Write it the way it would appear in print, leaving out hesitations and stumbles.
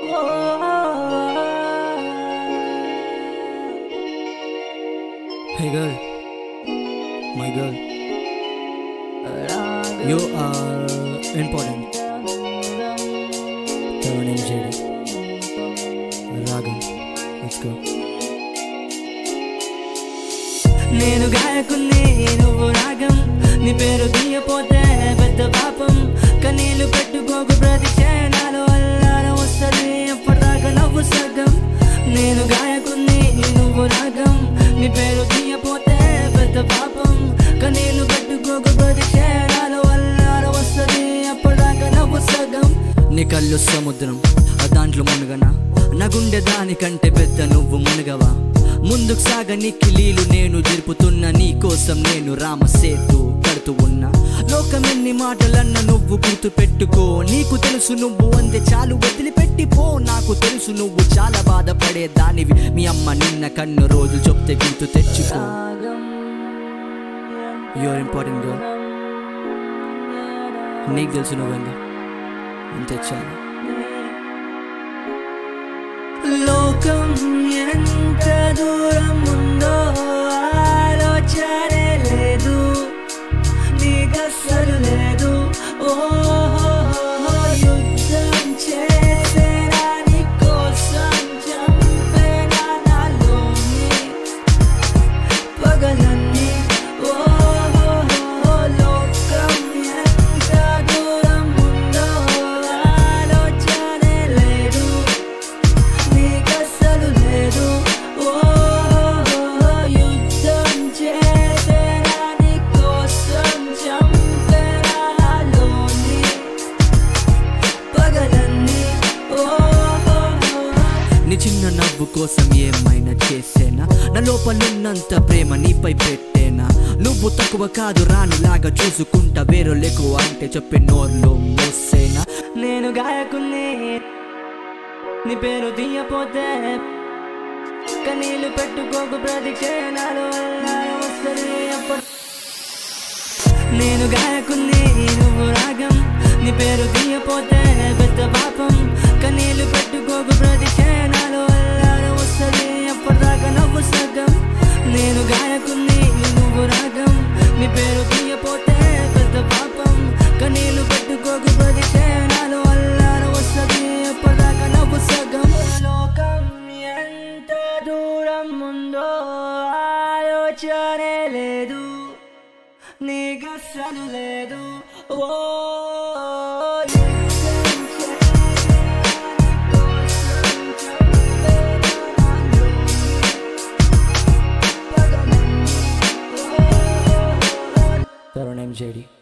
Hey girl, my girl, you are important. Your name JD. Ragam, let's go. నేను గాయకుని నువ్వు రాగం నీ పేరు తీయపోతే పెద్ద పాపం కన్నీళ్ళు పెట్టుకోకు ప్రతి క్షణాలు అల్లారం వస్తుంది ఎప్పటిదాకా నవ్వు సగం నేను గాయకుని నువ్వు రాగం నీ పేరు తీయపోతే పెద్ద పాపం కన్నీళ్ళు పెట్టుకోకు ప్రతి క్షణాలు అల్లారం వస్తుంది ఎప్పటిదాకా నవ్వు సగం నీ కళ్ళు సముద్రం దాంట్లో మునుగనా నా గుండె దానికంటే పెద్ద నువ్వు మునుగవా ముందుకు సాగని కిలీలు నేను జరుపుతున్నా నీ కోసం నేను రామసేతు కడుతూ ఉన్నా లోకం ఎన్ని మాటలన్న నువ్వు గుర్తు పెట్టుకో నీకు తెలుసు నువ్వు అంతే చాలు వదిలిపెట్టిపో నాకు తెలుసు నువ్వు చాలా బాధపడే దానివి మీ అమ్మ నిన్న కన్ను రోజు చెప్తే గుర్తు తెచ్చుకో యూఆర్ ఇంపార్టెంట్ గర్ల్ నీకు తెలుసు నువ్వండి అంతే చాలు లోకం ఎంత దూరం ఉందో ఆలోచనే లేదు నీకస్సలు లేదు యుద్ధం చేసేనా నీ కోసం చంపేనా నాలోని పగలన్నీ లోకం ఎంత దూరం ఉందో ఆలోచనే లేదు నీకస్సలు లేదు యుద్ధం చేసేనా నీ కోసం చంపేనా నాలోని పగలన్నీ నీ చిన్న నవ్వు కోసం ఏమైనా చేసేనా నా లోపలున్నంత ప్రేమ నీపై పెట్టేనా నువ్వు తక్కువ కాదు రానిలాగా చూసుకుంటా వేరొల్లెకు అంటే చెప్పి నోర్లో మోసేనా నేను గాయకుని నీ పేరు తీయపోతే కన్నీళ్ళు పెట్టుకోకు ప్రతి క్షణాలు అల్లారం వస్తుంది నేను గాయకుని నువ్వు రాగం నీ పేరు తీయపోతే పెద్ద పాపం కన్నీళ్ళు పెట్టుకోకు ప్రతి క్షణాలు అల్లారం వస్తుంది ఎప్పటిదాకా నవ్వు సగం నేను గాయకుని నువ్వు రాగం నీ పేరు తీయపోతే పెద్ద పాపం కన్నీళ్ళు పెట్టుకోకు ప్రతి క్షణాలు అల్లారం వస్తుంది ఎప్పటిదాకా నవ్వు సగం లోకం ఎంత దూరం ఉందో ఆలోచనే లేదు నీకస్సలు లేదు Your name JD.